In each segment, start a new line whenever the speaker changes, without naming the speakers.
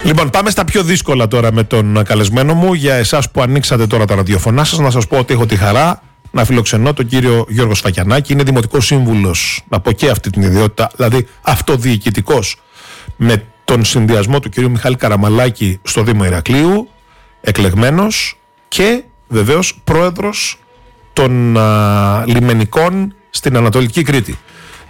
Λοιπόν, πάμε στα πιο δύσκολα τώρα με τον καλεσμένο μου. Για εσάς που ανοίξατε τώρα τα ραδιοφωνά σας, να σας πω ότι έχω τη χαρά να φιλοξενώ τον κύριο Γιώργο Σφακιανάκη. Είναι δημοτικός σύμβουλος, να πω και αυτή την ιδιότητα, δηλαδή αυτοδιοικητικός, με τον συνδυασμό του κυρίου Μιχάλη Καραμαλάκη στο Δήμο Ηρακλείου, εκλεγμένος και βεβαίως πρόεδρος των λιμενικών στην Ανατολική Κρήτη.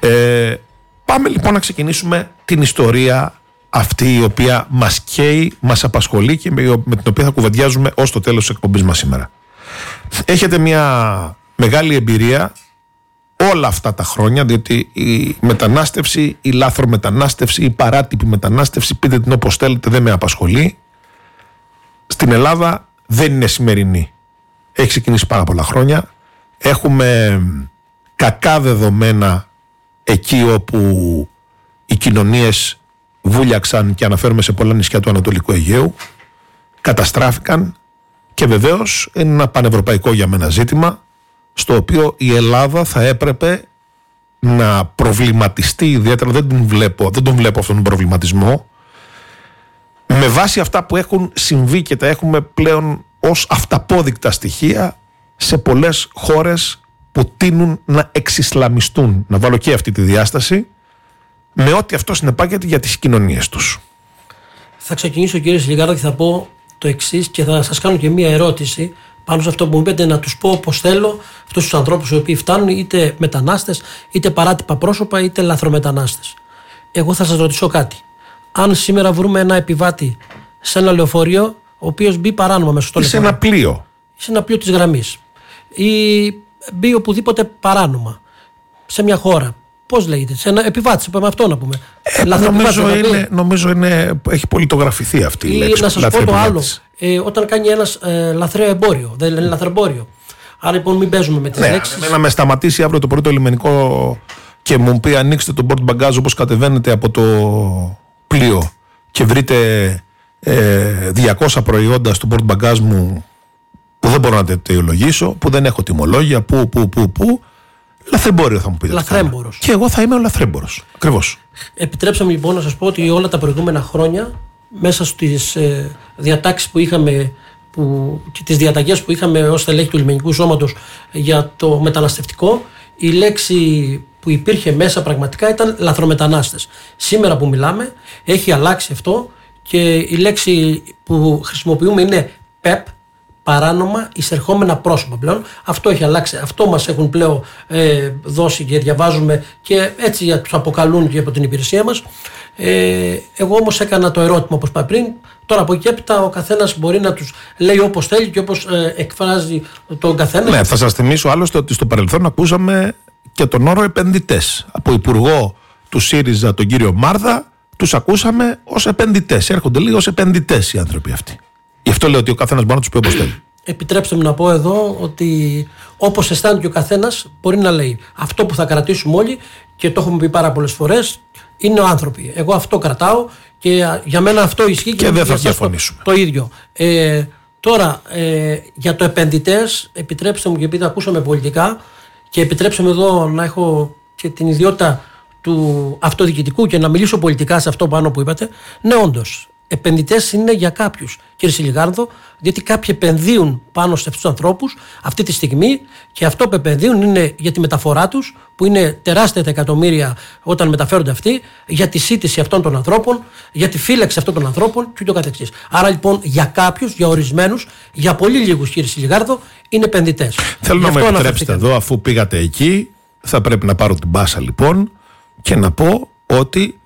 Πάμε λοιπόν να ξεκινήσουμε την ιστορία αυτή η οποία μας καίει, μας απασχολεί και με την οποία θα κουβεντιάζουμε ως το τέλος της εκπομπής μας σήμερα. Έχετε μια μεγάλη εμπειρία όλα αυτά τα χρόνια, διότι η μετανάστευση, η λάθρομετανάστευση, η παράτυπη μετανάστευση, πείτε την όπως θέλετε, δεν με απασχολεί. Στην Ελλάδα δεν είναι σημερινή. Έχει ξεκινήσει πάρα πολλά χρόνια. Έχουμε κακά δεδομένα εκεί όπου οι κοινωνίες βούλιαξαν, και αναφέρομαι σε πολλά νησιά του Ανατολικού Αιγαίου, καταστράφηκαν, και βεβαίως είναι ένα πανευρωπαϊκό για μένα ζήτημα, στο οποίο η Ελλάδα θα έπρεπε να προβληματιστεί ιδιαίτερα. Δεν τον βλέπω αυτόν τον προβληματισμό, με βάση αυτά που έχουν συμβεί και τα έχουμε πλέον ως αυταπόδεικτα στοιχεία σε πολλές χώρες που τείνουν να εξισλαμιστούν. Να βάλω και αυτή τη διάσταση, με ό,τι αυτό συνεπάγεται για τις κοινωνίες τους.
Θα ξεκινήσω, κύριε Σιλιγάρδο, και θα πω το εξής, και θα σας κάνω και μία ερώτηση πάνω σε αυτό που μου είπατε, να τους πω όπως θέλω αυτούς τους ανθρώπους οι οποίοι φτάνουν, είτε μετανάστες, είτε παράτυπα πρόσωπα, είτε λαθρομετανάστες. Εγώ θα σας ρωτήσω κάτι. Αν σήμερα βρούμε ένα επιβάτη σε ένα λεωφορείο, ο οποίος μπει παράνομα μέσα στο λεωφορείο,
σε ένα πλοίο,
σε ένα πλοίο της γραμμής, ή μπει οπουδήποτε παράνομα σε μια χώρα, πώς λέγεται, σε ένα επιβάτη, με αυτό να πούμε.
Νομίζω έχει πολιτογραφηθεί αυτή η λέξη.
Να σας πω το άλλο. Όταν κάνει ένας λαθρέο εμπόριο, δεν είναι λαθρεμπόριο. Άρα λοιπόν μην παίζουμε με τις λέξεις.
Εμένα με σταματήσει αύριο το πρωί το λιμενικό και μου πει ανοίξτε το board bagage όπως κατεβαίνετε από το πλοίο και βρείτε 200 προϊόντα στο board bagage μου που δεν μπορώ να τα αιτιολογήσω, που δεν έχω τιμολόγια, που. Λαθρεμπόριο θα μου πείτε.
Λαθρέμπορος.
Και εγώ θα είμαι ο λαθρέμπορος. Ακριβώς.
Επιτρέψτε μου λοιπόν να σας πω ότι όλα τα προηγούμενα χρόνια, μέσα στις διατάξεις που είχαμε, και τις διαταγές που είχαμε ως στελέχη του Λιμενικού Σώματος για το μεταναστευτικό, η λέξη που υπήρχε μέσα πραγματικά ήταν λαθρομετανάστες. Σήμερα που μιλάμε έχει αλλάξει αυτό και η λέξη που χρησιμοποιούμε είναι ΠΕΠ, παράνομα εισερχόμενα πρόσωπα πλέον. Αυτό έχει αλλάξει. Αυτό μας έχουν πλέον δώσει και διαβάζουμε, και έτσι τους αποκαλούν και από την υπηρεσία μας. Εγώ όμως έκανα το ερώτημα όπως είπα πριν. Τώρα από εκεί έπειτα ο καθένας μπορεί να τους λέει όπως θέλει και όπως εκφράζει τον καθένα.
Ναι, θα σας θυμίσω άλλωστε ότι στο παρελθόν ακούσαμε και τον όρο επενδυτές. Από υπουργό του ΣΥΡΙΖΑ, τον κύριο Μάρδα, τους ακούσαμε ως επενδυτές. Έρχονται λίγο ως επενδυτές οι άνθρωποι αυτοί. Γι' αυτό λέω ότι ο καθένας μπορεί να τους πει όπως θέλει.
Επιτρέψτε μου να πω εδώ ότι όπως αισθάνεται και ο καθένας μπορεί να λέει. Αυτό που θα κρατήσουμε όλοι, και το έχουμε πει πάρα πολλές φορές, είναι ο άνθρωποι. Εγώ αυτό κρατάω και για μένα αυτό ισχύει
και δεν θα διαφωνήσουμε.
Το ίδιο. Τώρα, για το επενδυτές, επιτρέψτε μου, και επειδή ακούσαμε πολιτικά, και επιτρέψτε μου εδώ να έχω και την ιδιότητα του αυτοδιοικητικού και να μιλήσω πολιτικά σε αυτό πάνω που είπατε. Ναι, όντως. Επενδυτές είναι για κάποιους, κύριε Σιλιγάρδο, διότι κάποιοι επενδύουν πάνω σε αυτούς τους ανθρώπους αυτή τη στιγμή, και αυτό που επενδύουν είναι για τη μεταφορά τους, που είναι τεράστια τα εκατομμύρια όταν μεταφέρονται αυτοί, για τη σύντηση αυτών των ανθρώπων, για τη φύλαξη αυτών των ανθρώπων και ούτω καθεξής. Άρα λοιπόν για κάποιους, για ορισμένους, για πολύ λίγους, κύριε Σιλιγάρδο, είναι επενδυτές.
Θέλω να με επιτρέψετε εδώ, αφού πήγατε εκεί, θα πρέπει να πάρω την πάσα λοιπόν και να πω ότι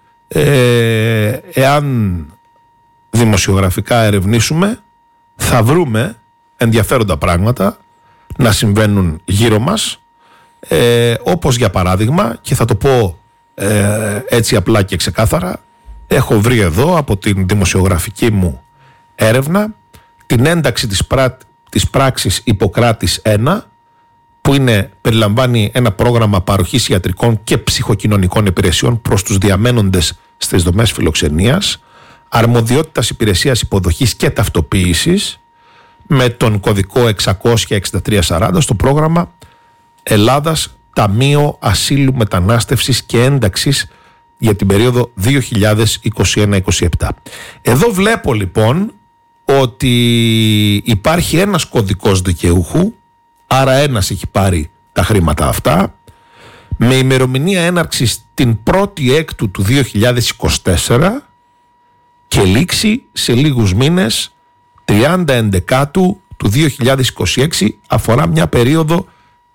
εάν δημοσιογραφικά ερευνήσουμε, θα βρούμε ενδιαφέροντα πράγματα να συμβαίνουν γύρω μας, όπως για παράδειγμα, και θα το πω έτσι απλά και ξεκάθαρα, έχω βρει εδώ από την δημοσιογραφική μου έρευνα την ένταξη της πράξης Ιπποκράτης 1, που περιλαμβάνει ένα πρόγραμμα παροχής ιατρικών και ψυχοκοινωνικών υπηρεσιών προς τους διαμένοντες στις δομές φιλοξενίας, αρμοδιότητας υπηρεσίας υποδοχής και ταυτοποίησης, με τον κωδικό 66340 στο πρόγραμμα Ελλάδας Ταμείο Ασύλου, Μετανάστευσης και Ένταξης για την περίοδο 2021-2027. Εδώ βλέπω λοιπόν ότι υπάρχει ένας κωδικός δικαιούχου, άρα ένας έχει πάρει τα χρήματα αυτά, με ημερομηνία έναρξης την 1η Έκτου του 2024 και λήξη σε λίγους μήνες 30 Ενδεκάτου του 2026, αφορά μια περίοδο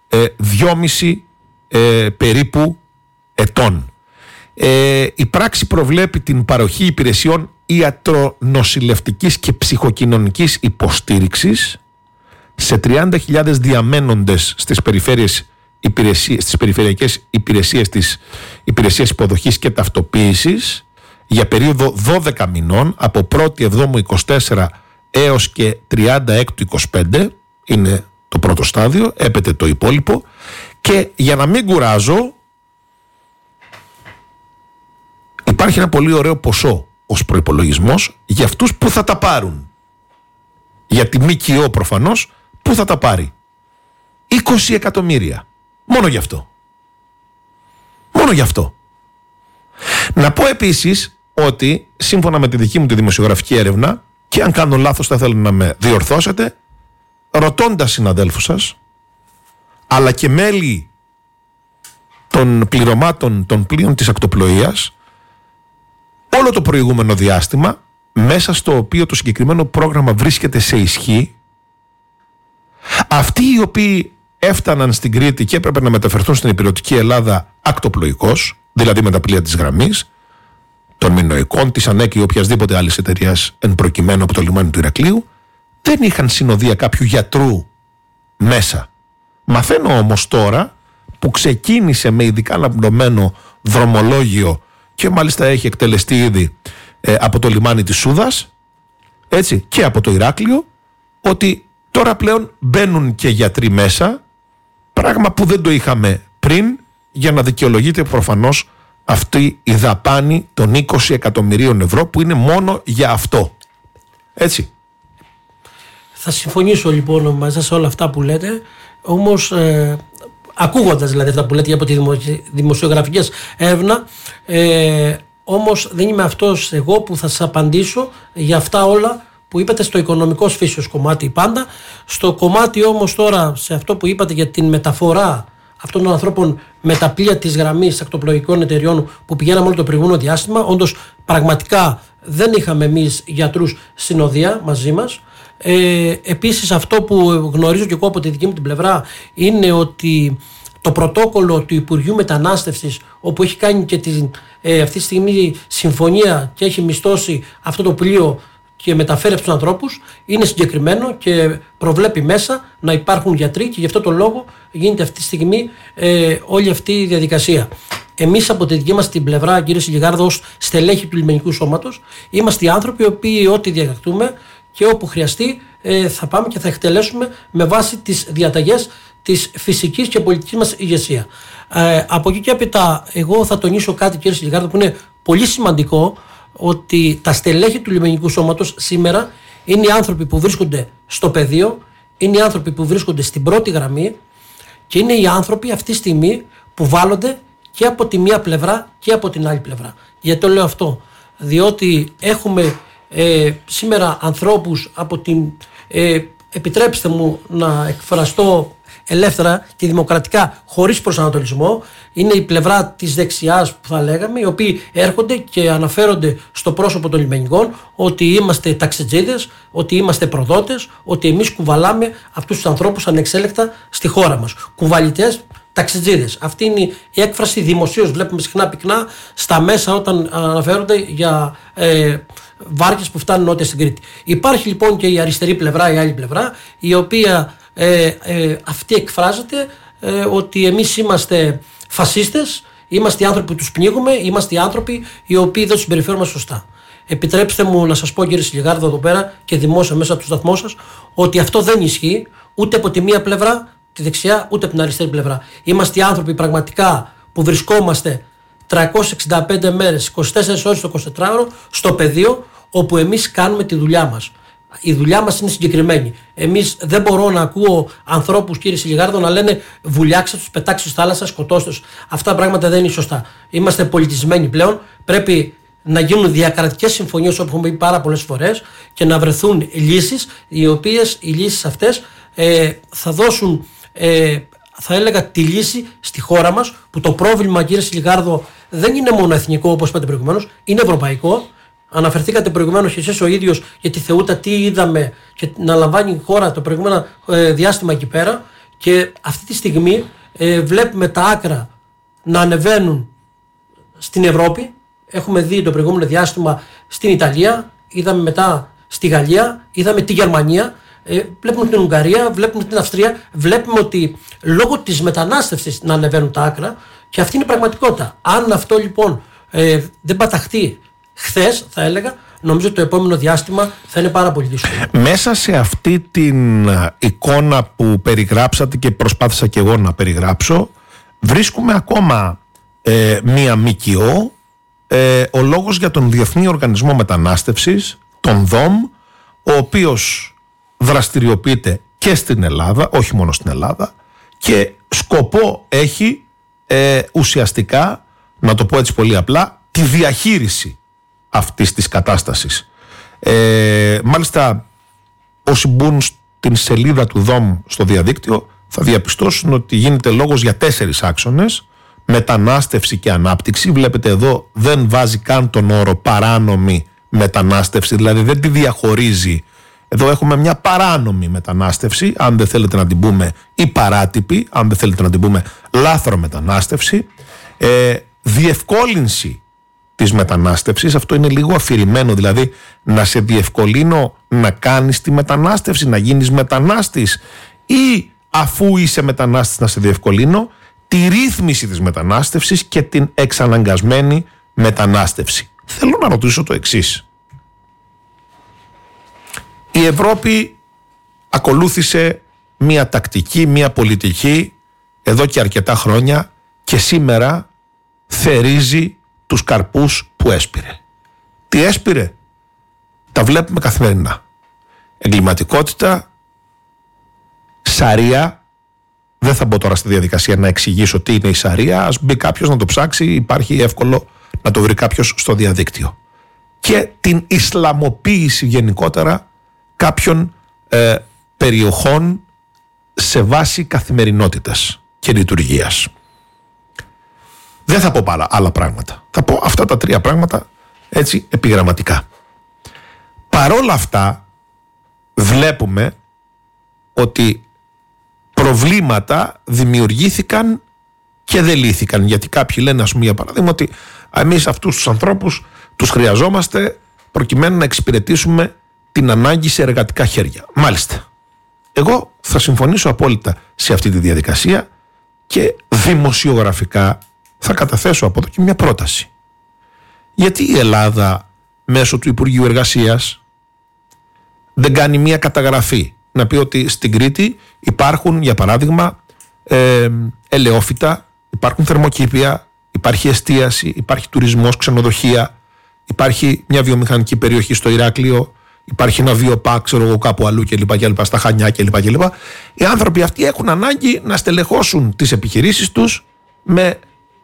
2,5 περίπου ετών. Η πράξη προβλέπει την παροχή υπηρεσιών ιατρονοσηλευτικής και ψυχοκοινωνικής υποστήριξης σε 30.000 διαμένοντες στις περιφερειακές υπηρεσίες της Υπηρεσίας Υποδοχής και Ταυτοποίησης για περίοδο 12 μηνών από 1η Εβδόμου 24 έως και 36 25, είναι το πρώτο στάδιο, έπεται το υπόλοιπο. Και για να μην κουράζω, υπάρχει ένα πολύ ωραίο ποσό ως προϋπολογισμός για αυτούς που θα τα πάρουν. Για τη ΜΚΟ προφανώς, που θα τα πάρει. 20 εκατομμύρια. Μόνο γι' αυτό. Μόνο γι' αυτό. Να πω επίσης ότι σύμφωνα με τη δική μου τη δημοσιογραφική έρευνα, και αν κάνω λάθος θα ήθελα να με διορθώσετε, ρωτώντας συναδέλφους σας, αλλά και μέλη των πληρωμάτων των πλοίων της ακτοπλοείας, όλο το προηγούμενο διάστημα, μέσα στο οποίο το συγκεκριμένο πρόγραμμα βρίσκεται σε ισχύ, αυτοί οι οποίοι έφταναν στην Κρήτη και έπρεπε να μεταφερθούν στην υπηρετική Ελλάδα ακτοπλοϊκώς, δηλαδή με τα πλοία της γραμμής, των Μινοικών, της ΑΝΕΚ ή οποιασδήποτε άλλης εταιρείας εν προκειμένου από το λιμάνι του Ηρακλείου, δεν είχαν συνοδεία κάποιου γιατρού μέσα. Μαθαίνω όμως τώρα, που ξεκίνησε με ειδικά αναπληρωμένο δρομολόγιο και μάλιστα έχει εκτελεστεί ήδη από το λιμάνι της Σούδας, έτσι, και από το Ηράκλειο, ότι τώρα πλέον μπαίνουν και γιατροί μέσα, πράγμα που δεν το είχαμε πριν, για να δικαιολογείται προφανώς αυτή η δαπάνη των 20 εκατομμυρίων ευρώ που είναι μόνο για αυτό. Έτσι.
Θα συμφωνήσω λοιπόν μαζί σε όλα αυτά που λέτε, όμως ακούγοντας δηλαδή αυτά που λέτε από τη δημοσιογραφική έρευνα, όμως δεν είμαι αυτός εγώ που θα σας απαντήσω για αυτά όλα που είπατε στο οικονομικό φύσεως κομμάτι πάντα. Στο κομμάτι όμως τώρα, σε αυτό που είπατε για την μεταφορά αυτών των ανθρώπων με τα πλοία της γραμμής ακτοπλοϊκών εταιριών που πηγαίναμε όλο το προηγούμενο διάστημα, όντως πραγματικά δεν είχαμε εμείς γιατρούς συνοδεία μαζί μας. Επίσης αυτό που γνωρίζω και εγώ από τη δική μου την πλευρά είναι ότι το πρωτόκολλο του Υπουργείου Μετανάστευσης, όπου έχει κάνει και αυτή τη στιγμή συμφωνία και έχει μισθώσει αυτό το πλοίο και μεταφέρει τους ανθρώπους, είναι συγκεκριμένο και προβλέπει μέσα να υπάρχουν γιατροί, και γι' αυτό το λόγο γίνεται αυτή τη στιγμή όλη αυτή η διαδικασία. Εμείς από τη δική μας την πλευρά, κύριε Σιλιγάρδο, ως στελέχη του λιμενικού σώματος, είμαστε οι άνθρωποι οι οποίοι ό,τι διαδεχτούμε και όπου χρειαστεί θα πάμε και θα εκτελέσουμε με βάση τις διαταγές της φυσικής και πολιτικής μας ηγεσία. Από εκεί και έπειτα, εγώ θα τονίσω κάτι, κύριε Σιλιγάρδο, που είναι πολύ σημαντικό, ότι τα στελέχη του λιμενικού σώματος σήμερα είναι οι άνθρωποι που βρίσκονται στο πεδίο, είναι οι άνθρωποι που βρίσκονται στην πρώτη γραμμή και είναι οι άνθρωποι αυτή τη στιγμή που βάλλονται και από τη μία πλευρά και από την άλλη πλευρά. Γιατί το λέω αυτό? Διότι έχουμε σήμερα ανθρώπους από την... επιτρέψτε μου να εκφραστώ ελεύθερα και δημοκρατικά, χωρίς προσανατολισμό, είναι η πλευρά της δεξιάς που θα λέγαμε, οι οποίοι έρχονται και αναφέρονται στο πρόσωπο των λιμενικών ότι είμαστε ταξιτζίδες, ότι είμαστε προδότες, ότι εμείς κουβαλάμε αυτούς τους ανθρώπους ανεξέλεκτα στη χώρα μας. Κουβαλητές, ταξιτζίδες. Αυτή είναι η έκφραση δημοσίως. Βλέπουμε συχνά πυκνά στα μέσα όταν αναφέρονται για βάρκες που φτάνουν νότια στην Κρήτη. Υπάρχει λοιπόν και η αριστερή πλευρά, η άλλη πλευρά, η οποία αυτή εκφράζεται ότι εμείς είμαστε φασίστες, είμαστε οι άνθρωποι που τους πνίγουμε, είμαστε οι άνθρωποι οι οποίοι δεν τους συμπεριφέρουμε σωστά. Επιτρέψτε μου να σας πω, κύριε Σιλιγάρδο, εδώ πέρα και δημόσια μέσα από το σταθμό σας, ότι αυτό δεν ισχύει ούτε από τη μία πλευρά, τη δεξιά, ούτε από την αριστερή πλευρά. Είμαστε οι άνθρωποι πραγματικά που βρισκόμαστε 365 μέρες, 24 ώρες το 24ωρο στο πεδίο, όπου εμείς κάνουμε τη δουλειά μας. Η δουλειά μας είναι συγκεκριμένη. Εμείς δεν μπορώ να ακούω ανθρώπους, κύριε Σιλιγάρδο, να λένε βουλιάξτε τους, πετάξτε στη θάλασσα, σκοτώστε τους. Αυτά τα πράγματα δεν είναι σωστά. Είμαστε πολιτισμένοι πλέον. Πρέπει να γίνουν διακρατικές συμφωνίες, όπως έχουμε πει πάρα πολλές φορές, και να βρεθούν λύσεις, οι οποίες οι λύσεις αυτές θα δώσουν, θα έλεγα, τη λύση στη χώρα μας, που το πρόβλημα, κύριε Σιλιγάρδο, δεν είναι μόνο εθνικό, όπως είπατε προηγουμένως, είναι ευρωπαϊκό. Αναφερθήκατε προηγουμένως και εσείς ο ίδιος για τη Θεούτα, τι είδαμε και να λαμβάνει η χώρα το προηγούμενο διάστημα εκεί πέρα, και αυτή τη στιγμή βλέπουμε τα άκρα να ανεβαίνουν στην Ευρώπη. Έχουμε δει το προηγούμενο διάστημα στην Ιταλία, είδαμε μετά στη Γαλλία, είδαμε τη Γερμανία, βλέπουμε την Ουγγαρία, βλέπουμε την Αυστρία, βλέπουμε ότι λόγω της μετανάστευσης να ανεβαίνουν τα άκρα, και αυτή είναι η πραγματικότητα. Αν αυτό λοιπόν δεν παταχτεί χθες, θα έλεγα, νομίζω το επόμενο διάστημα θα είναι πάρα πολύ δύσκολο. Μέσα σε αυτή την εικόνα που περιγράψατε και προσπάθησα και εγώ να περιγράψω, βρίσκουμε ακόμα μία ΜΚΟ, ο λόγος για τον Διεθνή Οργανισμό Μετανάστευσης, τον ΔΟΜ, ο οποίος δραστηριοποιείται και στην Ελλάδα, όχι μόνο στην Ελλάδα, και σκοπό έχει ουσιαστικά, να το πω έτσι πολύ απλά, τη διαχείριση αυτής της κατάστασης. Μάλιστα, όσοι μπουν στην σελίδα του ΔΟΜ στο διαδίκτυο θα διαπιστώσουν ότι γίνεται λόγος για 4 άξονες: μετανάστευση και ανάπτυξη. Βλέπετε εδώ δεν βάζει καν τον όρο παράνομη μετανάστευση, δηλαδή δεν τη διαχωρίζει. Εδώ έχουμε μια παράνομη μετανάστευση, αν δεν θέλετε να την πούμε, ή παράτυπη, αν δεν θέλετε να την πούμε, λάθρο μετανάστευση. Διευκόλυνση της μετανάστευσης, αυτό είναι λίγο αφηρημένο, δηλαδή να σε διευκολύνω να κάνεις τη μετανάστευση, να γίνεις μετανάστης, ή αφού είσαι μετανάστης να σε διευκολύνω τη ρύθμιση της μετανάστευσης και την εξαναγκασμένη μετανάστευση. Θέλω να ρωτήσω το εξής. Η Ευρώπη ακολούθησε μία τακτική, μία πολιτική εδώ και αρκετά χρόνια, και σήμερα θερίζει τους καρπούς που έσπηρε. Τι έσπηρε? Τα βλέπουμε καθημερινά. Εγκληματικότητα, σαρία. Δεν θα μπω τώρα στη διαδικασία να εξηγήσω τι είναι η σαρία. Ας μπει κάποιος να το ψάξει, υπάρχει εύκολο να το βρει κάποιος στο διαδίκτυο. Και την Ισλαμοποίηση γενικότερα κάποιων περιοχών σε βάση καθημερινότητας και λειτουργίας. Δεν θα πω άλλα πράγματα. Θα πω αυτά τα 3 πράγματα έτσι επιγραμματικά. Παρόλα αυτά βλέπουμε ότι προβλήματα δημιουργήθηκαν και δεν λύθηκαν. Γιατί κάποιοι λένε, ας πούμε, για παράδειγμα, ότι εμείς αυτούς τους ανθρώπους τους χρειαζόμαστε προκειμένου να εξυπηρετήσουμε την ανάγκη σε εργατικά χέρια. Μάλιστα. Εγώ θα συμφωνήσω απόλυτα σε αυτή τη διαδικασία και δημοσιογραφικά θα καταθέσω από εδώ και μια πρόταση. Γιατί η Ελλάδα μέσω του Υπουργείου Εργασίας δεν κάνει μια καταγραφή, να πει ότι στην Κρήτη υπάρχουν, για παράδειγμα, ελαιόφυτα, υπάρχουν θερμοκήπια, υπάρχει εστίαση, υπάρχει τουρισμός, ξενοδοχεία, υπάρχει μια βιομηχανική περιοχή στο Ηράκλειο, υπάρχει ένα βιοπάκ, ξέρω εγώ, κάπου αλλού κλπ. Στα Χανιά κλπ. Οι άνθρωποι αυτοί έχουν ανάγκη να στελεχώσουν τις επιχειρήσεις τους με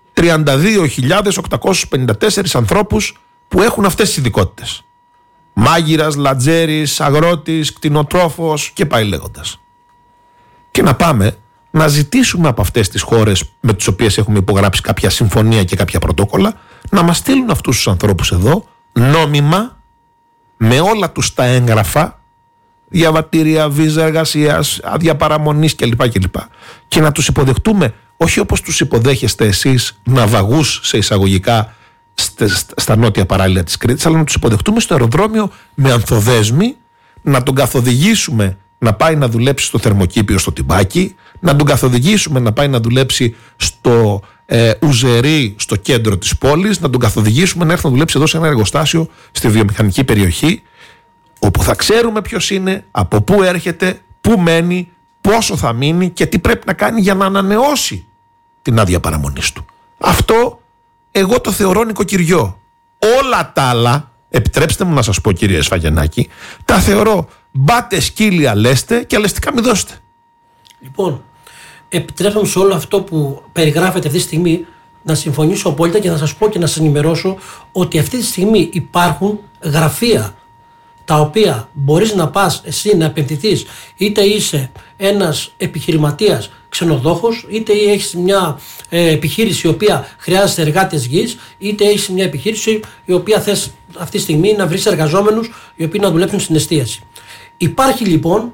32.854 ανθρώπους που έχουν αυτές τις ειδικότητες. Μάγειρας, λατζέρης, αγρότης, κτηνοτρόφος και πάει λέγοντας. Και να πάμε να ζητήσουμε από αυτές τις χώρες με τις οποίες έχουμε υπογράψει κάποια συμφωνία και κάποια πρωτόκολλα να μας στείλουν αυτούς τους ανθρώπους εδώ νόμιμα, με όλα τους τα έγγραφα, διαβατήρια, βίζα εργασίας, άδεια παραμονής κλπ. Και να τους υποδεχτούμε όχι όπως τους υποδέχεστε εσείς, ναυαγούς σε εισαγωγικά στα νότια παράλια της Κρήτης, αλλά να τους υποδεχτούμε στο αεροδρόμιο με ανθοδέσμη, να τον καθοδηγήσουμε να πάει να δουλέψει στο θερμοκήπιο στο Τιμπάκι, να τον καθοδηγήσουμε να πάει να δουλέψει στο Ουζερί, στο κέντρο της πόλης, να τον καθοδηγήσουμε να έρθει να δουλέψει εδώ σε ένα εργοστάσιο στη βιομηχανική περιοχή, όπου θα ξέρουμε ποιος είναι, από πού έρχεται, πού μένει, πόσο θα μείνει και τι πρέπει να κάνει για να ανανεώσει την άδεια παραμονής του. Αυτό εγώ το θεωρώ νοικοκυριό. Όλα τα άλλα,
επιτρέψτε μου να σας πω, κύριε Σφαγιανάκη, τα θεωρώ μπάτε σκύλια λέστε και αλεστικά μη δώσετε.
Λοιπόν, επιτρέψτε μου σε όλο αυτό που περιγράφεται αυτή τη στιγμή να συμφωνήσω απόλυτα και να σας πω και να σας ενημερώσω ότι αυτή τη στιγμή υπάρχουν γραφεία τα οποία μπορείς να πας εσύ να επενδυθείς, είτε είσαι ένας επιχειρηματίας ξενοδόχος, είτε έχεις μια επιχείρηση η οποία χρειάζεται εργάτες γης, είτε έχεις μια επιχείρηση η οποία θες αυτή τη στιγμή να βρεις εργαζόμενους οι οποίοι να δουλέψουν στην εστίαση. Υπάρχει λοιπόν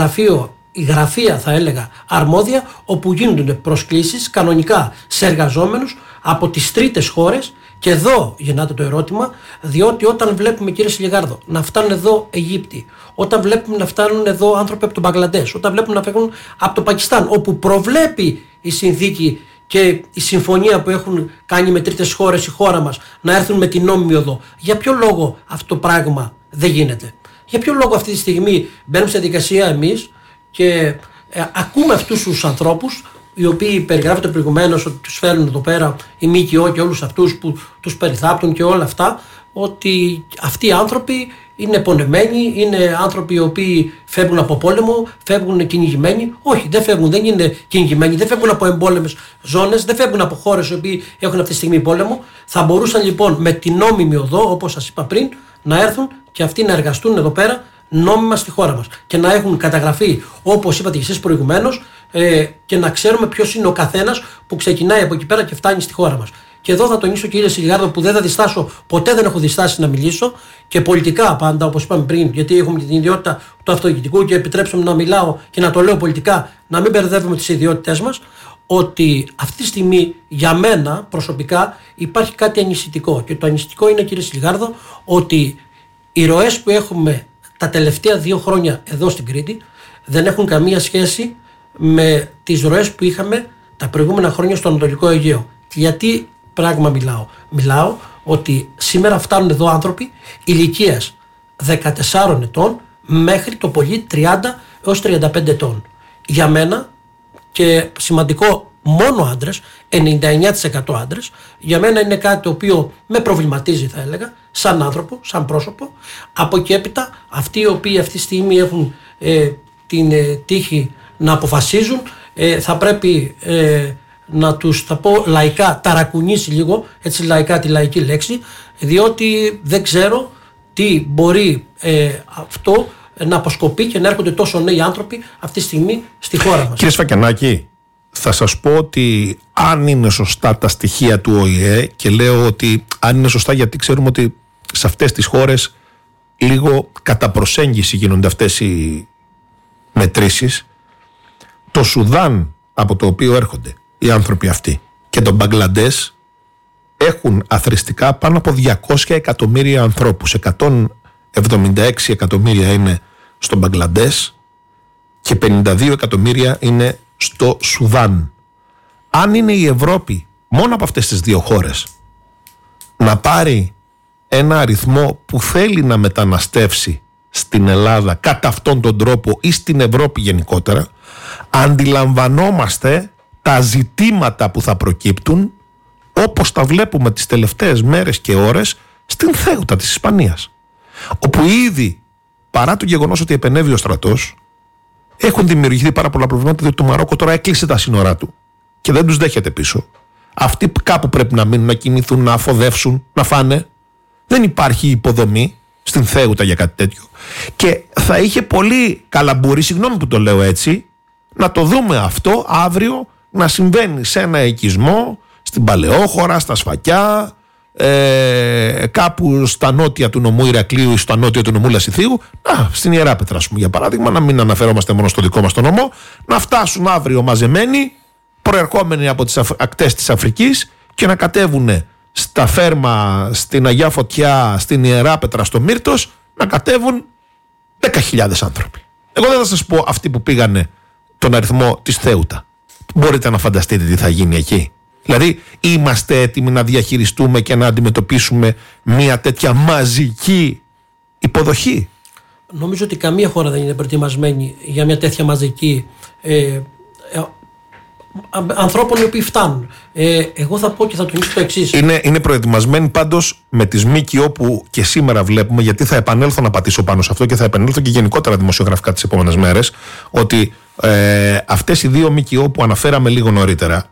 η γραφεία θα έλεγα αρμόδια, όπου γίνονται προσκλήσεις κανονικά σε εργαζόμενους από τις τρίτες χώρες. Και εδώ γεννάται το ερώτημα, διότι όταν βλέπουμε, κύριε Σιλιγάρδο, να φτάνουν εδώ Αιγύπτιοι, όταν βλέπουμε να φτάνουν εδώ άνθρωποι από το Μπαγκλαντές, όταν βλέπουμε να φεύγουν από το Πακιστάν, όπου προβλέπει η συνθήκη και η συμφωνία που έχουν κάνει με τρίτες χώρες η χώρα μας να έρθουν με την νόμιμη οδό, για ποιο λόγο αυτό το πράγμα δεν γίνεται? Για ποιο λόγο αυτή τη στιγμή μπαίνουμε σε διαδικασία εμείς και ακούμε αυτούς τους ανθρώπους, οι οποίοι περιγράφονται προηγουμένως ότι τους φέρνουν εδώ πέρα οι ΜΚΟ και όλους αυτούς που τους περιθάπτουν και όλα αυτά, ότι αυτοί οι άνθρωποι είναι πονεμένοι, είναι άνθρωποι οι οποίοι φεύγουν από πόλεμο, φεύγουν κυνηγημένοι. Όχι, δεν φεύγουν, δεν είναι κυνηγημένοι, δεν φεύγουν από εμπόλεμες ζώνες, δεν φεύγουν από χώρες οι οποίοι έχουν αυτή τη στιγμή πόλεμο. Θα μπορούσαν λοιπόν με την νόμιμη οδό, όπως σας είπα πριν, να έρθουν και αυτοί να εργαστούν εδώ πέρα νόμιμα στη χώρα μας και να έχουν καταγραφεί, όπως είπατε και εσείς προηγουμένως, και να ξέρουμε ποιος είναι ο καθένας που ξεκινάει από εκεί πέρα και φτάνει στη χώρα μας. Και εδώ θα τονίσω, κύριε Σιλιγάρδο, που δεν θα διστάσω, ποτέ δεν έχω διστάσει να μιλήσω και πολιτικά πάντα, όπως είπαμε πριν, γιατί έχουμε την ιδιότητα του αυτοδιοικητικού και επιτρέψτε μου να μιλάω και να το λέω πολιτικά, να μην μπερδεύουμε τις ιδιότητές μας, ότι αυτή τη στιγμή για μένα προσωπικά υπάρχει κάτι ανησυχητικό. Και το ανησυχητικό είναι, κύριε Σιλιγάρδο, ότι οι ροές που έχουμε τα τελευταία 2 χρόνια εδώ στην Κρήτη δεν έχουν καμία σχέση με τις ροές που είχαμε τα προηγούμενα χρόνια στο Ανατολικό Αιγαίο. Γιατί πράγμα μιλάω? Μιλάω ότι σήμερα φτάνουν εδώ άνθρωποι ηλικίας 14 ετών μέχρι το πολύ 30 έως 35 ετών. Για μένα, και σημαντικό, μόνο άντρες, 99% άντρες, για μένα είναι κάτι το οποίο με προβληματίζει, θα έλεγα, σαν άνθρωπο, σαν πρόσωπο. Από εκεί έπειτα, αυτοί οι οποίοι αυτή τη στιγμή έχουν την τύχη να αποφασίζουν, θα πρέπει να τους, θα πω λαϊκά, ταρακουνήσει λίγο, έτσι λαϊκά τη λαϊκή λέξη, διότι δεν ξέρω τι μπορεί αυτό να αποσκοπεί και να έρχονται τόσο νέοι άνθρωποι αυτή τη στιγμή στη χώρα μας.
Κύριε Σφακιανάκη, θα σας πω ότι αν είναι σωστά τα στοιχεία του ΟΗΕ, και λέω ότι αν είναι σωστά γιατί ξέρουμε ότι σε αυτές τις χώρες λίγο κατά προσέγγιση γίνονται αυτές οι μετρήσεις, το Σουδάν από το οποίο έρχονται οι άνθρωποι αυτοί και το Μπαγκλαντές έχουν αθροιστικά πάνω από 200 εκατομμύρια ανθρώπους. 176 εκατομμύρια είναι στο Μπαγκλαντές και 52 εκατομμύρια είναι στο Σουδάν. Αν είναι η Ευρώπη μόνο από αυτές τις 2 χώρες να πάρει ένα αριθμό που θέλει να μεταναστεύσει στην Ελλάδα κατά αυτόν τον τρόπο ή στην Ευρώπη γενικότερα, αντιλαμβανόμαστε τα ζητήματα που θα προκύπτουν, όπως τα βλέπουμε τις τελευταίες μέρες και ώρες στην Θέουτα της Ισπανίας, όπου ήδη, παρά το γεγονός ότι επενέβη ο στρατός, έχουν δημιουργηθεί πάρα πολλά προβλήματα, διότι το Μαρόκο τώρα έκλεισε τα σύνορά του και δεν τους δέχεται πίσω. Αυτοί κάπου πρέπει να μείνουν, να κινηθούν, να αφοδεύσουν, να φάνε. Δεν υπάρχει υποδομή στην Θέουτα για κάτι τέτοιο. Και θα είχε πολύ καλαμπούρι, συγγνώμη που το λέω έτσι, να το δούμε αυτό αύριο να συμβαίνει σε ένα οικισμό, στην Παλαιόχώρα, στα Σφακιά, κάπου στα νότια του νομού Ηρακλείου ή στα νότια του νομού Λασιθίου, στην Ιεράπετρα, ας πούμε, για παράδειγμα, να μην αναφερόμαστε μόνο στο δικό μας το νομό, να φτάσουν αύριο μαζεμένοι, προερχόμενοι από τις ακτές της Αφρικής και να κατέβουν στα Φέρμα, στην Αγιά Φωτιά, στην Ιεράπετρα, στο Μύρτος, να κατέβουν 10.000 άνθρωποι. Εγώ δεν θα σας πω αυτοί που πήγανε τον αριθμό της Θέουτα. Μπορείτε να φανταστείτε τι θα γίνει εκεί? Δηλαδή, είμαστε έτοιμοι να διαχειριστούμε και να αντιμετωπίσουμε μια τέτοια μαζική υποδοχή?
Νομίζω ότι καμία χώρα δεν είναι προετοιμασμένη για μια τέτοια μαζική ανθρώπων οι οποίοι φτάνουν. Εγώ θα πω και θα τονίσω το εξής.
Είναι προετοιμασμένοι πάντως με τις ΜΚΟ που και σήμερα βλέπουμε, γιατί θα επανέλθω να πατήσω πάνω σε αυτό και θα επανέλθω και γενικότερα δημοσιογραφικά τις επόμενες μέρες, ότι αυτές οι δύο ΜΚΟ που αναφέραμε λίγο νωρίτερα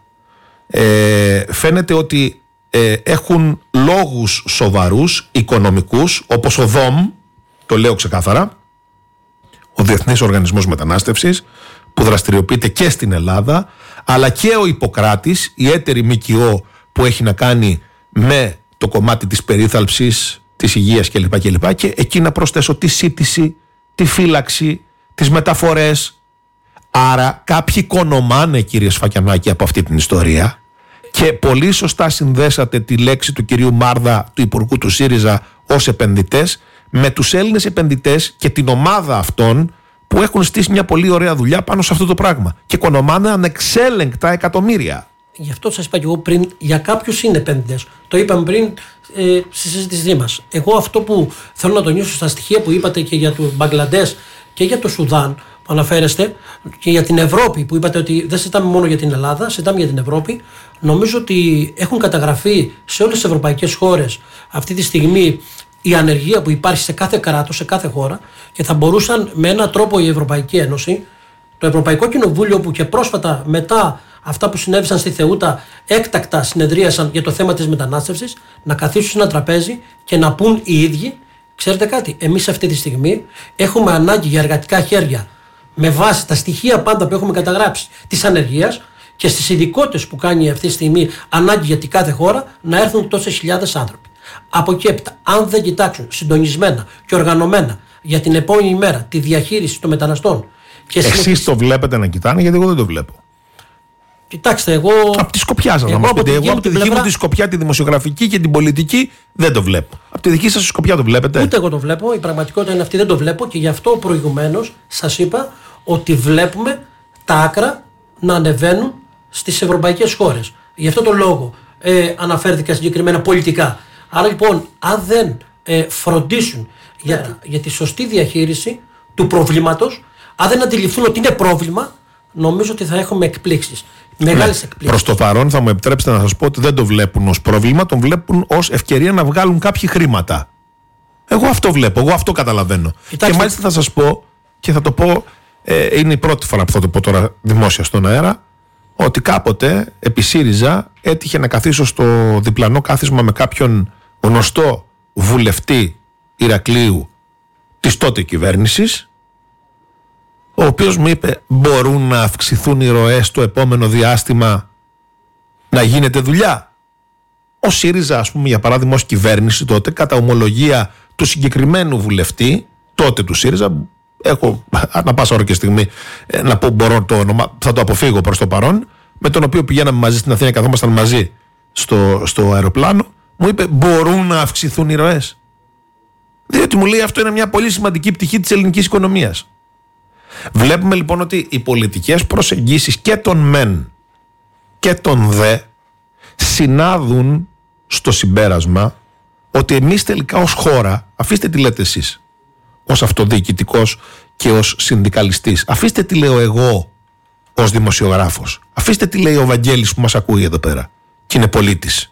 φαίνεται ότι έχουν λόγους σοβαρούς, οικονομικούς, όπως ο ΔΟΜ, το λέω ξεκάθαρα, ο Διεθνής Οργανισμός Μετανάστευσης, που δραστηριοποιείται και στην Ελλάδα, αλλά και ο Ιπποκράτης, η έτερη ΜΚΟ που έχει να κάνει με το κομμάτι της περίθαλψης, της υγείας κλπ. Και εκεί να προσθέσω τη σύντηση, τη φύλαξη, τις μεταφορές. Άρα κάποιοι κονομάνε, κύριε Σφακιανάκη, από αυτή την ιστορία, και πολύ σωστά συνδέσατε τη λέξη του κυρίου Μάρδα, του Υπουργού του ΣΥΡΙΖΑ, ως επενδυτές, με τους Έλληνες επενδυτές και την ομάδα αυτών που έχουν στήσει μια πολύ ωραία δουλειά πάνω σε αυτό το πράγμα και κονομάνε ανεξέλεγκτα εκατομμύρια.
Γι' αυτό σας είπα και εγώ πριν, για κάποιους είναι επενδυτές. Το είπαμε πριν στη συζήτησή μας. Εγώ αυτό που θέλω να τονίσω στα στοιχεία που είπατε και για το Μπαγκλαντές και για το Σουδάν που αναφέρεστε, και για την Ευρώπη που είπατε ότι δεν συζητάμε μόνο για την Ελλάδα, συζητάμε για την Ευρώπη, νομίζω ότι έχουν καταγραφεί σε όλες τις ευρωπαϊκές χώρες αυτή τη στιγμή η ανεργία που υπάρχει σε κάθε κράτος, σε κάθε χώρα, και θα μπορούσαν με έναν τρόπο η Ευρωπαϊκή Ένωση, το Ευρωπαϊκό Κοινοβούλιο, που και πρόσφατα μετά αυτά που συνέβησαν στη Θεούτα έκτακτα συνεδρίασαν για το θέμα της μετανάστευσης, να καθίσουν σε ένα τραπέζι και να πούν οι ίδιοι, ξέρετε κάτι, εμείς αυτή τη στιγμή έχουμε ανάγκη για εργατικά χέρια με βάση τα στοιχεία πάντα που έχουμε καταγράψει της ανεργίας και στις ειδικότητες που κάνει αυτή τη στιγμή ανάγκη για την κάθε χώρα, να έρθουν τόσες χιλιάδες άνθρωποι. Από εκεί έπειτα, αν δεν κοιτάξουν συντονισμένα και οργανωμένα για την επόμενη μέρα τη διαχείριση των μεταναστών.
Εσείς το βλέπετε να κοιτάνε, γιατί εγώ δεν το βλέπω.
Κοιτάξτε, εγώ.
Από τη σκοπιά σας να μας πείτε. Εγώ από τη δική μου τη σκοπιά, τη δημοσιογραφική και την πολιτική, δεν το βλέπω. Από τη δική σας σκοπιά το βλέπετε?
Ούτε εγώ το βλέπω. Η πραγματικότητα είναι αυτή, δεν το βλέπω, και γι' αυτό προηγουμένως σας είπα ότι βλέπουμε τα άκρα να ανεβαίνουν στις ευρωπαϊκές χώρες. Γι' αυτό το λόγο αναφέρθηκα συγκεκριμένα πολιτικά. Άρα λοιπόν, αν δεν φροντίσουν για τη σωστή διαχείριση του προβλήματος, αν δεν αντιληφθούν ότι είναι πρόβλημα, νομίζω ότι θα έχουμε εκπλήξεις. Μεγάλες εκπλήξεις.
Προς το παρόν, θα μου επιτρέψετε να σας πω ότι δεν το βλέπουν ως πρόβλημα, τον βλέπουν ως ευκαιρία να βγάλουν κάποιοι χρήματα. Εγώ αυτό βλέπω, εγώ αυτό καταλαβαίνω.
Κοιτάξτε.
Και μάλιστα θα σας πω, και θα το πω, είναι η πρώτη φορά που θα το πω τώρα δημόσια στον αέρα, ότι κάποτε επί ΣΥΡΙΖΑ έτυχε να καθίσω στο διπλανό κάθισμα με κάποιον γνωστό βουλευτή Ηρακλείου της τότε κυβέρνησης, ο οποίος μου είπε: μπορούν να αυξηθούν οι ροές το επόμενο διάστημα, να γίνεται δουλειά? Ο ΣΥΡΙΖΑ, ας πούμε, για παράδειγμα, ως κυβέρνηση τότε, κατά ομολογία του συγκεκριμένου βουλευτή τότε του ΣΥΡΙΖΑ, έχω ανά πάσα ώρα και στιγμή να πω, μπορώ το όνομα, θα το αποφύγω προς το παρόν, με τον οποίο πηγαίναμε μαζί στην Αθήνα, καθόμασταν μαζί στο αεροπλάνο, μου είπε: μπορούν να αυξηθούν οι ροές? Διότι μου λέει αυτό είναι μια πολύ σημαντική πτυχή της ελληνικής οικονομίας. Βλέπουμε λοιπόν ότι οι πολιτικές προσεγγίσεις και των μεν και των δε συνάδουν στο συμπέρασμα ότι εμείς τελικά ως χώρα, αφήστε τι λέτε εσείς ως αυτοδιοικητικός και ως συνδικαλιστής, αφήστε τι λέω εγώ ως δημοσιογράφος, αφήστε τι λέει ο Βαγγέλης που μας ακούει εδώ πέρα και είναι πολίτης.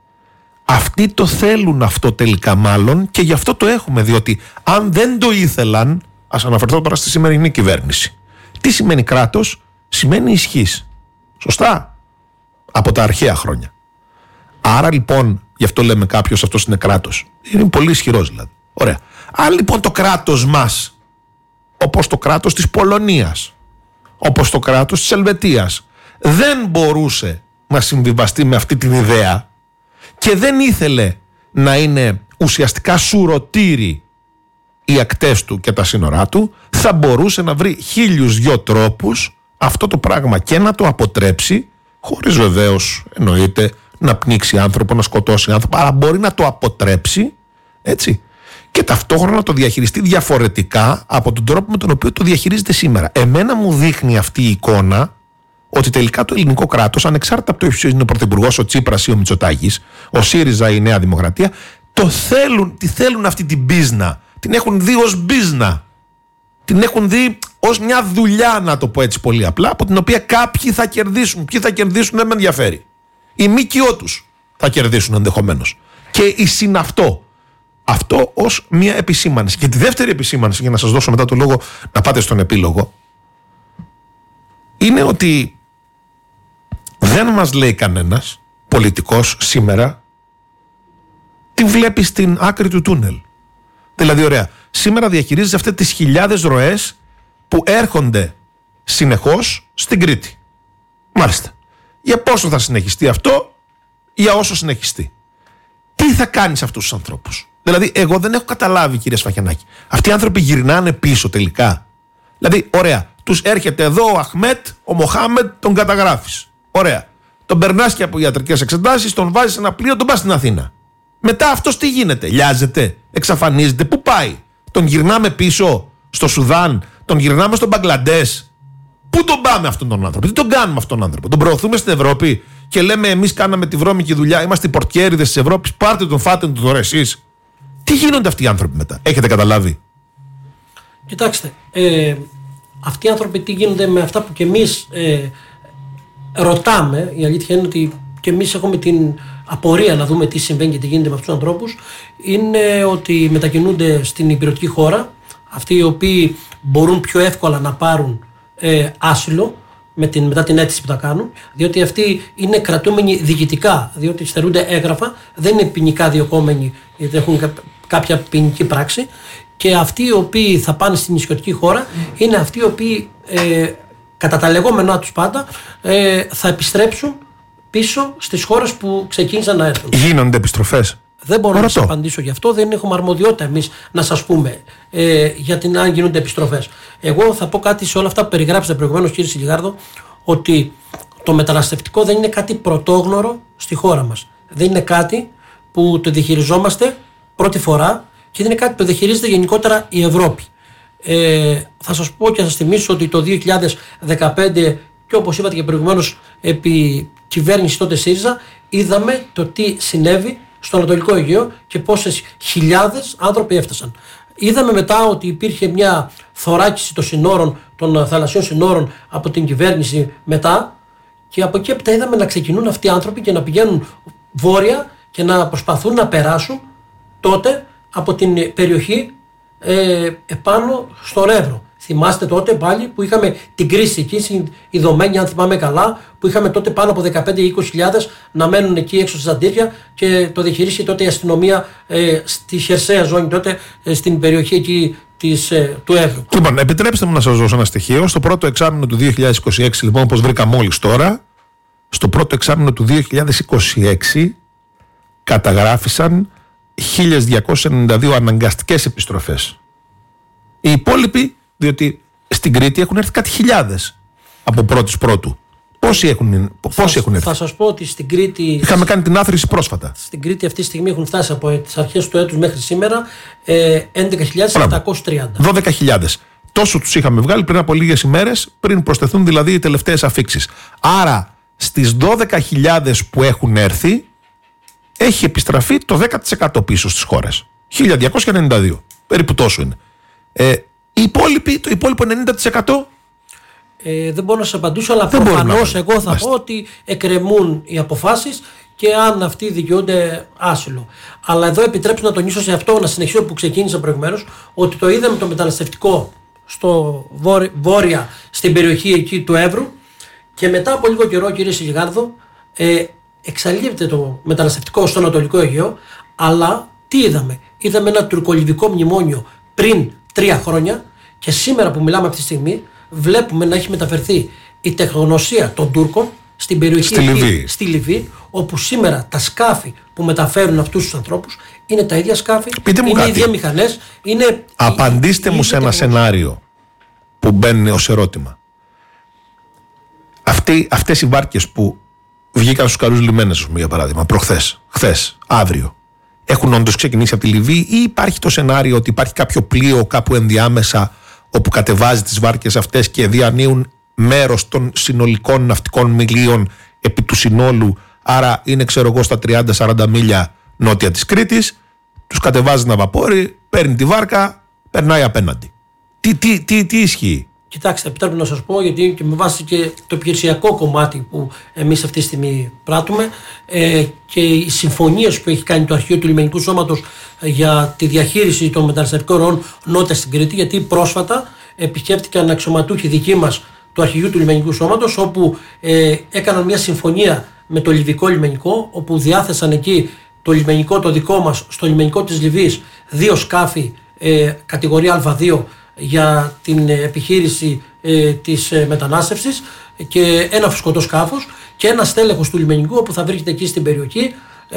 Αυτοί το θέλουν αυτό τελικά μάλλον, και γι' αυτό το έχουμε, διότι αν δεν το ήθελαν, ας αναφερθώ τώρα στη σημερινή κυβέρνηση. Τι σημαίνει κράτος? Σημαίνει ισχύς. Σωστά? Από τα αρχαία χρόνια. Άρα λοιπόν, γι' αυτό λέμε κάποιος αυτός είναι κράτος. Είναι πολύ ισχυρός δηλαδή. Ωραία. Αν λοιπόν το κράτος μας, όπως το κράτος της Πολωνίας, όπως το κράτος της Ελβετίας, δεν μπορούσε να συμβιβαστεί με αυτή την ιδέα και δεν ήθελε να είναι ουσιαστικά σουρωτήρι οι ακτές του και τα σύνορά του, θα μπορούσε να βρει 1002 τρόπους αυτό το πράγμα και να το αποτρέψει, χωρίς βεβαίως εννοείται να πνίξει άνθρωπο, να σκοτώσει άνθρωπο, αλλά μπορεί να το αποτρέψει, έτσι, και ταυτόχρονα να το διαχειριστεί διαφορετικά από τον τρόπο με τον οποίο το διαχειρίζεται σήμερα. Εμένα μου δείχνει αυτή η εικόνα ότι τελικά το ελληνικό κράτος, ανεξάρτητα από το ποιος είναι ο πρωθυπουργός, ο Τσίπρας ή ο Μητσοτάκης, ο ΣΥΡΙΖΑ ή η Νέα Δημοκρατία, τη θέλουν αυτή την μπίζνα. Την έχουν δει ως μπίζνα. Την έχουν δει ως μια δουλειά, να το πω έτσι πολύ απλά, από την οποία κάποιοι θα κερδίσουν. Ποιοι θα κερδίσουν δεν με ενδιαφέρει. Οι ΜΚΟ τους θα κερδίσουν ενδεχομένως. Και η συναυτό. Αυτό ως μια επισήμανση. Και τη δεύτερη επισήμανση, για να σας δώσω μετά το λόγο να πάτε στον επίλογο, είναι ότι δεν μας λέει κανένας πολιτικός σήμερα τι βλέπει στην άκρη του τούνελ. Δηλαδή, ωραία, σήμερα διαχειρίζεσαι αυτές τις χιλιάδες ροές που έρχονται συνεχώς στην Κρήτη. Μάλιστα. Για πόσο θα συνεχιστεί αυτό, για όσο συνεχιστεί. Τι θα κάνεις αυτούς τους ανθρώπους? Δηλαδή, εγώ δεν έχω καταλάβει, κύριε Σφακιανάκη. Αυτοί οι άνθρωποι γυρνάνε πίσω τελικά. Δηλαδή, ωραία, τους έρχεται εδώ ο Αχμέτ, ο Μοχάμετ, τον καταγράφεις. Ωραία. Τον περνάς και από ιατρικές εξετάσεις, τον βάζεις σε ένα πλοίο, τον πας στην Αθήνα. Μετά αυτός τι γίνεται? Λιάζεται, εξαφανίζεται, πού πάει? Τον γυρνάμε πίσω στο Σουδάν, τον γυρνάμε στο Μπαγκλαντές? Πού τον πάμε αυτόν τον άνθρωπο? Τι τον κάνουμε αυτόν τον άνθρωπο? Τον προωθούμε στην Ευρώπη και λέμε εμείς κάναμε τη βρώμικη δουλειά, είμαστε οι πορτιέριδες της Ευρώπης, πάρτε τον, φάτε τον τώρα εσείς? Τι γίνονται αυτοί οι άνθρωποι μετά? Έχετε καταλάβει?
Κοιτάξτε, αυτοί οι άνθρωποι τι γίνονται με αυτά που και εμείς ρωτάμε. Η αλήθεια είναι ότι και εμείς έχουμε την απορία να δούμε τι συμβαίνει και τι γίνεται με αυτούς τους ανθρώπους. Είναι ότι μετακινούνται στην υπηρετική χώρα, αυτοί οι οποίοι μπορούν πιο εύκολα να πάρουν άσυλο μετά την αίτηση που τα κάνουν, διότι αυτοί είναι κρατούμενοι διοικητικά, διότι στερούνται έγγραφα, δεν είναι ποινικά διωκόμενοι, γιατί έχουν κάποια ποινική πράξη, και αυτοί οι οποίοι θα πάνε στην νησιωτική χώρα είναι αυτοί οι οποίοι κατά τα λεγόμενά τους πάντα θα επιστρέψουν πίσω στις χώρες που ξεκίνησαν να έρθουν.
Γίνονται επιστροφές?
Δεν μπορώ να σας απαντήσω γι' αυτό, δεν έχουμε αρμοδιότητα εμείς να σας πούμε για την αν γίνονται επιστροφές. Εγώ θα πω κάτι σε όλα αυτά που περιγράψατε προηγουμένως, κύριε Σιλιγάρδο, ότι το μεταναστευτικό δεν είναι κάτι πρωτόγνωρο στη χώρα μας. Δεν είναι κάτι που το διαχειριζόμαστε πρώτη φορά και δεν είναι κάτι που το διαχειρίζεται γενικότερα η Ευρώπη. Θα σας πω και θα σας θυμίσω ότι το 2015, και όπως είπατε και προηγουμένως, επί κυβέρνηση τότε ΣΥΡΙΖΑ, είδαμε το τι συνέβη στο Ανατολικό Αιγαίο και πόσες χιλιάδες άνθρωποι έφτασαν. Είδαμε μετά ότι υπήρχε μια θωράκιση των συνόρων, των θαλασσιών συνόρων από την κυβέρνηση μετά, και από εκεί έπειτα είδαμε να ξεκινούν αυτοί οι άνθρωποι και να πηγαίνουν βόρεια και να προσπαθούν να περάσουν τότε από την περιοχή επάνω στον Εύρο. Θυμάστε τότε πάλι που είχαμε την κρίση εκεί, η Δωμένη, αν θυμάμαι καλά, που είχαμε τότε πάνω από 15-20 να μένουν εκεί έξω στα ζαντήρια και το διαχειρίστηκε τότε η αστυνομία στη χερσαία ζώνη τότε, στην περιοχή εκεί του Εύρου.
Λοιπόν, επιτρέψτε μου να σας δώσω ένα στοιχείο. Στο πρώτο εξάμηνο του 2026, λοιπόν, όπως βρήκα μόλις τώρα, στο πρώτο εξάμηνο του 2026 καταγράφησαν 1292 αναγκαστικές επιστροφές. Οι υπόλοιποι, διότι στην Κρήτη έχουν έρθει κάτι χιλιάδες από πρώτου. Πόσοι έχουν έρθει?
Θα σας πω ότι στην Κρήτη...
Είχαμε κάνει την άθροιση πρόσφατα.
Στην Κρήτη αυτή τη στιγμή έχουν φτάσει από τις αρχές του έτους μέχρι σήμερα 11.730.
12.000. Τόσο τους είχαμε βγάλει πριν από λίγες ημέρες, πριν προσθεθούν δηλαδή οι τελευταίες αφίξεις. Άρα στις 12.000 που έχουν έρθει έχει επιστραφεί το 10% πίσω στις χώρες. 1.292. Περίπου τόσο είναι. Το υπόλοιπο 90%?
Δεν μπορώ να σας απαντήσω, αλλά προφανώς εγώ θα πω ότι εκκρεμούν οι αποφάσεις και αν αυτοί δικαιούνται άσυλο. Αλλά εδώ επιτρέψτε να τονίσω σε αυτό, να συνεχίσω που ξεκίνησα προηγουμένως, ότι το είδαμε το μεταναστευτικό στο βόρεια, στην περιοχή εκεί του Εύρου, και μετά από λίγο καιρό, κύριε Σιλιγάρδο, εξαλείφθηκε το μεταναστευτικό στο Ανατολικό Αιγαίο, αλλά τι είδαμε? Είδαμε ένα τουρκολιβικό μνημόνιο πριν 3 χρόνια και σήμερα που μιλάμε αυτή τη στιγμή βλέπουμε να έχει μεταφερθεί η τεχνογνωσία των Τούρκων στην περιοχή στη Λιβύη, όπου σήμερα τα σκάφη που μεταφέρουν αυτούς τους ανθρώπους είναι τα ίδια σκάφη, είναι οι ίδιες μηχανές.
Απαντήστε μου σε ένα σενάριο που μπαίνει ως ερώτημα. Αυτές οι βάρκες που βγήκαν στους καλούς λιμένες, για παράδειγμα, προχθές, χθες, αύριο, έχουν όντως ξεκινήσει από τη Λιβύη ή υπάρχει το σενάριο ότι υπάρχει κάποιο πλοίο κάπου ενδιάμεσα όπου κατεβάζει τις βάρκες αυτές και διανύουν μέρος των συνολικών ναυτικών μιλίων επί του συνόλου, άρα είναι, ξέρω εγώ, στα 30-40 μίλια νότια της Κρήτης, τους κατεβάζει ένα βαπόρι, παίρνει τη βάρκα, περνάει απέναντι. Τι ισχύει?
Κοιτάξτε, επιτρέπετε να σας πω, γιατί και με βάση και το επιχειρησιακό κομμάτι που εμείς αυτή τη στιγμή πράττουμε και οι συμφωνίες που έχει κάνει το Αρχείο του Λιμενικού Σώματος για τη διαχείριση των μεταναστευτικών ροών νότια στην Κρήτη, γιατί πρόσφατα επισκέφτηκαν αξιωματούχοι δικοί μας του Αρχηγείου του Λιμενικού Σώματος, όπου έκαναν μια συμφωνία με το Λιβικό Λιμενικό, όπου διάθεσαν εκεί το λιμενικό το δικό μας, στο λιμενικό της Λιβύης, 2 σκάφη κατηγορία Α2 για την επιχείρηση της μετανάστευσης και ένα φουσκωτό σκάφος και ένα στέλεχος του λιμενικού, όπου θα βρίσκεται εκεί στην περιοχή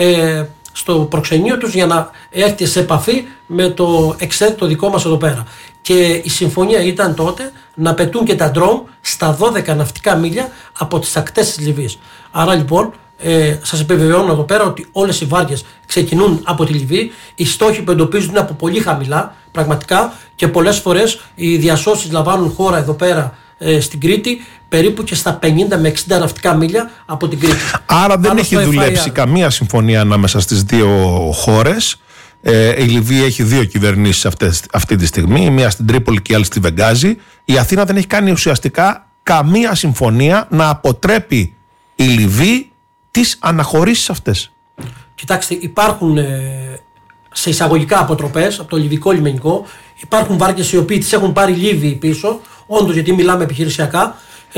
στο προξενείο τους, για να έρθει σε επαφή με το ΕΞΕΔ το δικό μας εδώ πέρα. Και η συμφωνία ήταν τότε να πετούν και τα ντρόμ στα 12 ναυτικά μίλια από τις ακτές της Λιβύης. Άρα λοιπόν σας επιβεβαιώνω εδώ πέρα ότι όλες οι βάρκες ξεκινούν από τη Λιβύη. Οι στόχοι που εντοπίζουν είναι από πολύ χαμηλά πραγματικά, και πολλές φορές οι διασώσεις λαμβάνουν χώρα εδώ πέρα στην Κρήτη περίπου και στα 50 με 60 ναυτικά μίλια από την Κρήτη.
Άρα δεν έχει δουλέψει καμία συμφωνία ανάμεσα στις δύο χώρες. Η Λιβύη έχει 2 κυβερνήσεις αυτή τη στιγμή, η μία στην Τρίπολη και η άλλη στη Βενγκάζη. Η Αθήνα δεν έχει κάνει ουσιαστικά καμία συμφωνία να αποτρέπει η Λιβύη τις αναχωρήσεις αυτές.
Κοιτάξτε, υπάρχουν σε εισαγωγικά αποτροπές από το Λιβικό Λιμενικό. Υπάρχουν βάρκες οι οποίοι τις έχουν πάρει Λίβοι πίσω, όντως, γιατί μιλάμε επιχειρησιακά.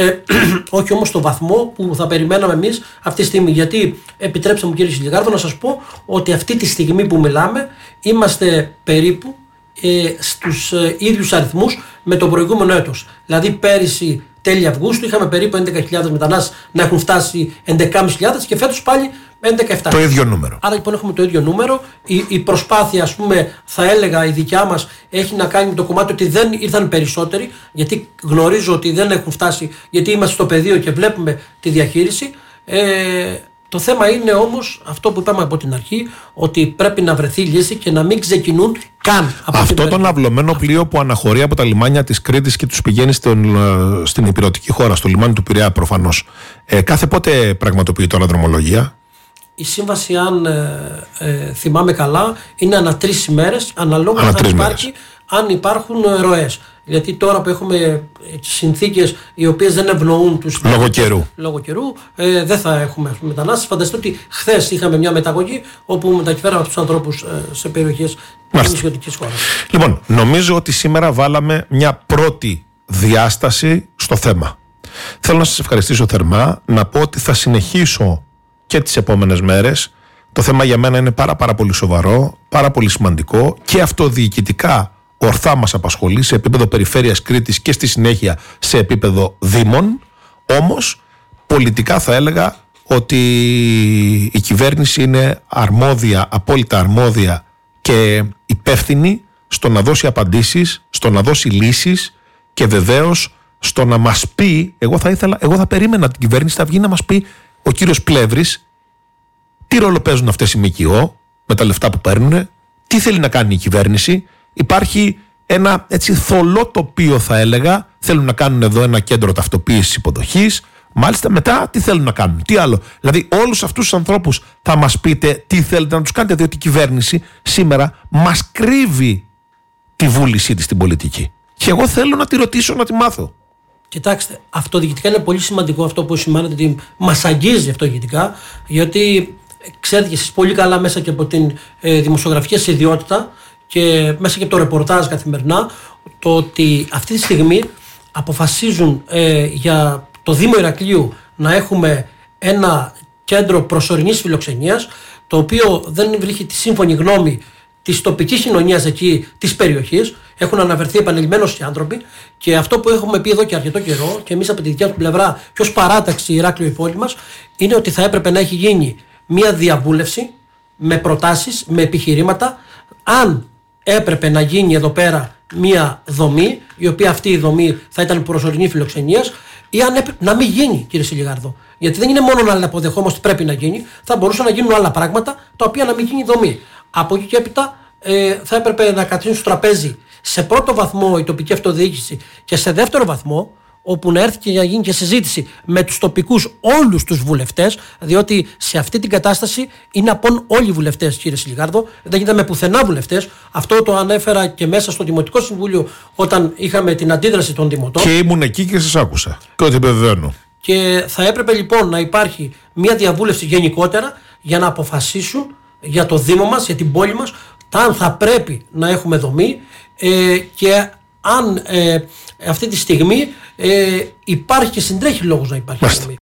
Όχι όμως στο βαθμό που θα περιμέναμε εμείς αυτή τη στιγμή. Γιατί επιτρέψτε μου, κύριε Σιλιγάρδο, να σας πω ότι αυτή τη στιγμή που μιλάμε είμαστε περίπου στους ίδιους αριθμούς με το προηγούμενο έτος. Δηλαδή πέρυσι τέλη Αυγούστου είχαμε περίπου 11.000 μετανάστες να έχουν φτάσει 11.500 και φέτος πάλι 11.700.
Το ίδιο νούμερο.
Άρα λοιπόν έχουμε το ίδιο νούμερο. Η προσπάθεια, ας πούμε, θα έλεγα η δικιά μας, έχει να κάνει με το κομμάτι ότι δεν ήρθαν περισσότεροι, γιατί γνωρίζω ότι δεν έχουν φτάσει, γιατί είμαστε στο πεδίο και βλέπουμε τη διαχείριση. Το θέμα είναι όμως αυτό που είπαμε από την αρχή, ότι πρέπει να βρεθεί λύση και να μην ξεκινούν καν από
αυτό το ναυλωμένο πλοίο που αναχωρεί από τα λιμάνια της Κρήτης και τους πηγαίνει στην υπηρετική χώρα, στο λιμάνι του Πειραιά προφανώς. Κάθε πότε πραγματοποιεί τώρα δρομολογία?
Η σύμβαση, αν θυμάμαι καλά, είναι ανά 3 ημέρες, αναλόγως αν υπάρχουν ροές. Γιατί τώρα που έχουμε συνθήκες οι οποίες δεν ευνοούν τους λόγω καιρού, δεν θα έχουμε μετανάστες. Φανταστείτε ότι χθες είχαμε μια μεταγωγή όπου μεταφέραμε τους ανθρώπους σε περιοχές της νησιωτικής χώρας.
Λοιπόν, νομίζω ότι σήμερα βάλαμε μια πρώτη διάσταση στο θέμα. Θέλω να σας ευχαριστήσω θερμά, να πω ότι θα συνεχίσω και τις επόμενες μέρες. Το θέμα για μένα είναι πάρα πολύ σοβαρό, πάρα πολύ σημαντικό και αυτοδιοικητικά ορθά μας απασχολεί σε επίπεδο περιφέρειας Κρήτης και στη συνέχεια σε επίπεδο δήμων. Όμως πολιτικά θα έλεγα ότι η κυβέρνηση είναι αρμόδια, απόλυτα αρμόδια και υπεύθυνη στο να δώσει απαντήσεις, στο να δώσει λύσεις και βεβαίως στο να μας πει, εγώ θα περίμενα την κυβέρνηση να βγει να μας πει ο κύριος Πλεύρης τι ρόλο παίζουν αυτές οι ΜΚΟ με τα λεφτά που παίρνουν, τι θέλει να κάνει η κυβέρνηση. Υπάρχει ένα έτσι θολό τοπίο, θα έλεγα. Θέλουν να κάνουν εδώ ένα κέντρο ταυτοποίησης υποδοχής. Μάλιστα μετά τι θέλουν να κάνουν, τι άλλο. Δηλαδή όλους αυτούς τους ανθρώπους θα μας πείτε τι θέλετε να τους κάνετε, διότι η κυβέρνηση σήμερα μας κρύβει τη βούλησή της στην πολιτική. Και εγώ θέλω να τη ρωτήσω, να τη μάθω.
Κοιτάξτε, αυτοδιοικητικά είναι πολύ σημαντικό αυτό που σημαίνετε, ότι μας αγγίζει αυτοδιοικητικά, γιατί ξέρετε και εσείς πολύ καλά μέσα και από την δημοσιογραφική σας ιδιότητα και μέσα και από το ρεπορτάζ καθημερινά, το ότι αυτή τη στιγμή αποφασίζουν για το Δήμο Ηρακλείου να έχουμε ένα κέντρο προσωρινής φιλοξενίας, το οποίο δεν βρίσκει τη σύμφωνη γνώμη της τοπικής κοινωνίας εκεί της περιοχής. Έχουν αναφερθεί επανειλημμένως οι άνθρωποι, και αυτό που έχουμε πει εδώ και αρκετό καιρό, και εμείς από τη δικιά του πλευρά και ως παράταξη Ηράκλειο η πόλη μας, είναι ότι θα έπρεπε να έχει γίνει μια διαβούλευση με προτάσεις, με επιχειρήματα, αν έπρεπε να γίνει εδώ πέρα μια δομή, η οποία αυτή η δομή θα ήταν προσωρινή φιλοξενίας, ή αν έπρεπε να μην γίνει, κύριε Σιλιγάρδο. Γιατί δεν είναι μόνο να αποδεχόμαστε ότι πρέπει να γίνει, θα μπορούσαν να γίνουν άλλα πράγματα τα οποία να μην γίνει δομή. Από εκεί και έπειτα θα έπρεπε να καθίσουν στο τραπέζι σε πρώτο βαθμό η τοπική αυτοδιοίκηση και σε δεύτερο βαθμό όπου να έρθει και να γίνει και συζήτηση με τους τοπικούς όλους τους βουλευτές, διότι σε αυτή την κατάσταση είναι απόν όλοι οι βουλευτές, κύριε Σιλιγάρδο, δεν είδαμε πουθενά βουλευτές. Αυτό το ανέφερα και μέσα στο Δημοτικό Συμβούλιο όταν είχαμε την αντίδραση των δημοτών.
Και ήμουν εκεί και σας άκουσα. Και ό,τι επιβεβαιώνω.
Και θα έπρεπε λοιπόν να υπάρχει μια διαβούλευση γενικότερα για να αποφασίσουν για το Δήμο μας, για την πόλη μας, αν θα πρέπει να έχουμε δομή και αν αυτή τη στιγμή υπάρχει και συντρέχει λόγος να υπάρχει δομή.